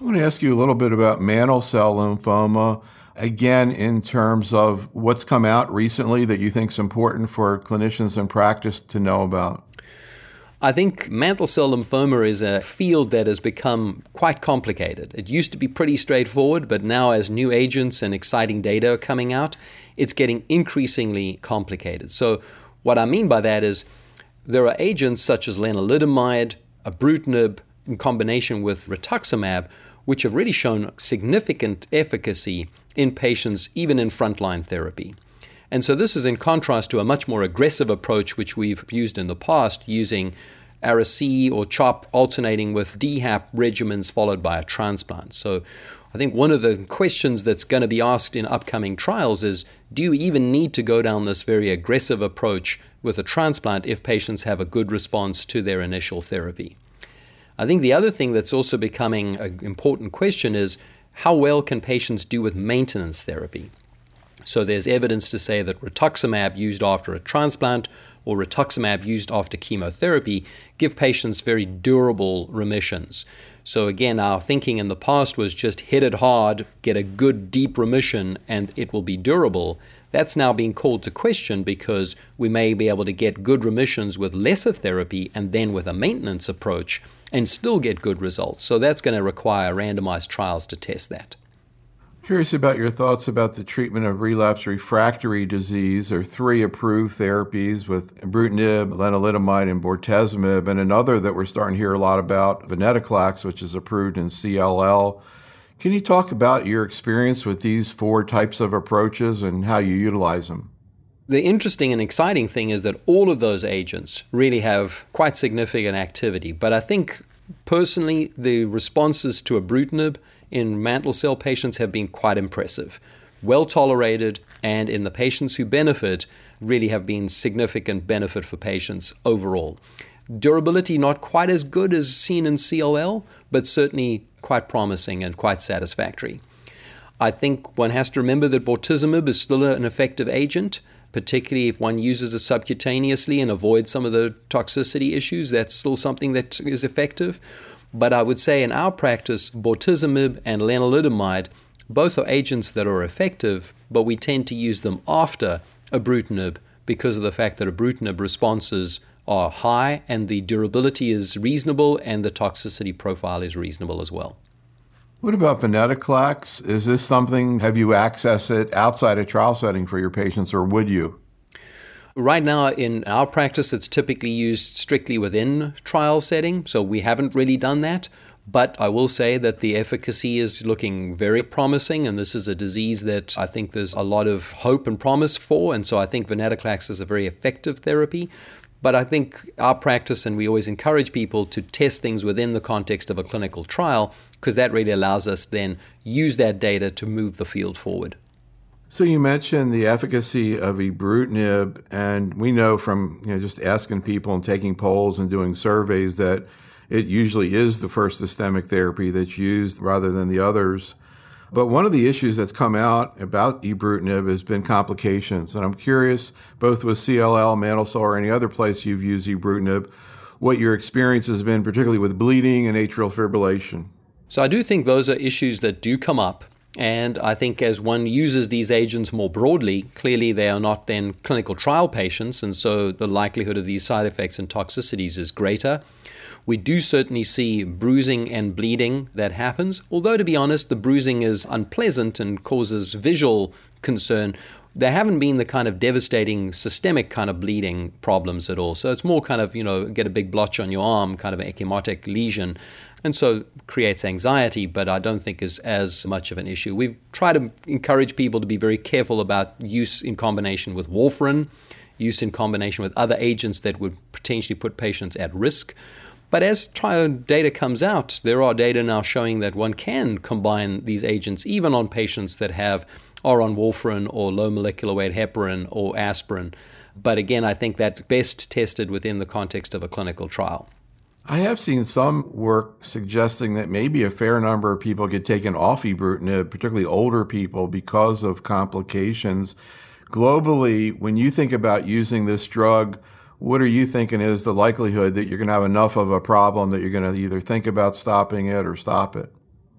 I want to ask you a little bit about mantle cell lymphoma, again, in terms of what's come out recently that you think is important for clinicians in practice to know about. I think mantle cell lymphoma is a field that has become quite complicated. It used to be pretty straightforward, but now as new agents and exciting data are coming out, it's getting increasingly complicated. So what I mean by that is there are agents such as lenalidomide, ibrutinib, in combination with rituximab, which have really shown significant efficacy in patients, even in frontline therapy. And so this is in contrast to a much more aggressive approach which we've used in the past, using Ara-C or CHOP alternating with DHAP regimens followed by a transplant. So I think one of the questions that's going to be asked in upcoming trials is, do you even need to go down this very aggressive approach with a transplant if patients have a good response to their initial therapy? I think the other thing that's also becoming an important question is, how well can patients do with maintenance therapy? So there's evidence to say that rituximab used after a transplant or rituximab used after chemotherapy give patients very durable remissions. So again, our thinking in the past was just hit it hard, get a good deep remission, and it will be durable. That's now being called to question because we may be able to get good remissions with lesser therapy and then with a maintenance approach and still get good results. So that's going to require randomized trials to test that. Curious about your thoughts about the treatment of relapse refractory disease. There are 3 approved therapies with ibrutinib, lenalidomide, and bortezomib, and another that we're starting to hear a lot about, venetoclax, which is approved in CLL. Can you talk about your experience with these 4 types of approaches and how you utilize them? The interesting and exciting thing is that all of those agents really have quite significant activity. But I think personally, the responses to ibrutinib in mantle cell patients have been quite impressive, well tolerated, and in the patients who benefit, really have been significant benefit for patients overall. Durability not quite as good as seen in CLL, but certainly quite promising and quite satisfactory. I think one has to remember that bortezomib is still an effective agent, particularly if one uses it subcutaneously and avoids some of the toxicity issues. That's still something that is effective. But I would say in our practice, bortezomib and lenalidomide, both are agents that are effective, but we tend to use them after ibrutinib because of the fact that ibrutinib responses are high and the durability is reasonable and the toxicity profile is reasonable as well. What about venetoclax? Is this something, have you accessed it outside a trial setting for your patients, or would you? Right now, in our practice, it's typically used strictly within trial setting, so we haven't really done that. But I will say that the efficacy is looking very promising, and this is a disease that I think there's a lot of hope and promise for, and so I think venetoclax is a very effective therapy. But I think our practice, and we always encourage people to test things within the context of a clinical trial, because that really allows us then use that data to move the field forward. So you mentioned the efficacy of ibrutinib, and we know from just asking people and taking polls and doing surveys that it usually is the first systemic therapy that's used rather than the others. But one of the issues that's come out about ibrutinib has been complications. And I'm curious, both with CLL, mantle cell, or any other place you've used ibrutinib, what your experience has been, particularly with bleeding and atrial fibrillation. So I do think those are issues that do come up. And I think as one uses these agents more broadly, clearly they are not then clinical trial patients, and so the likelihood of these side effects and toxicities is greater. We do certainly see bruising and bleeding that happens, although to be honest, the bruising is unpleasant and causes visual concern. There haven't been the kind of devastating systemic kind of bleeding problems at all. So it's more kind of, get a big blotch on your arm, kind of an ecchymotic lesion. And so creates anxiety, but I don't think is as much of an issue. We've tried to encourage people to be very careful about use in combination with warfarin, use in combination with other agents that would potentially put patients at risk. But as trial data comes out, there are data now showing that one can combine these agents even on patients that are on warfarin or low molecular weight heparin or aspirin. But again, I think that's best tested within the context of a clinical trial. I have seen some work suggesting that maybe a fair number of people get taken off ibrutinib, particularly older people, because of complications. Globally, when you think about using this drug, what are you thinking is the likelihood that you're going to have enough of a problem that you're going to either think about stopping it or stop it?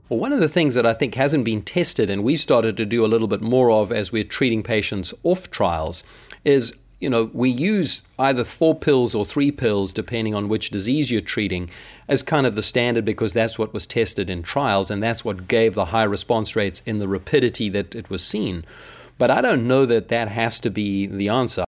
Well, one of the things that I think hasn't been tested, and we've started to do a little bit more of as we're treating patients off trials, is we use either 4 pills or 3 pills, depending on which disease you're treating, as kind of the standard, because that's what was tested in trials, and that's what gave the high response rates in the rapidity that it was seen. But I don't know that that has to be the answer.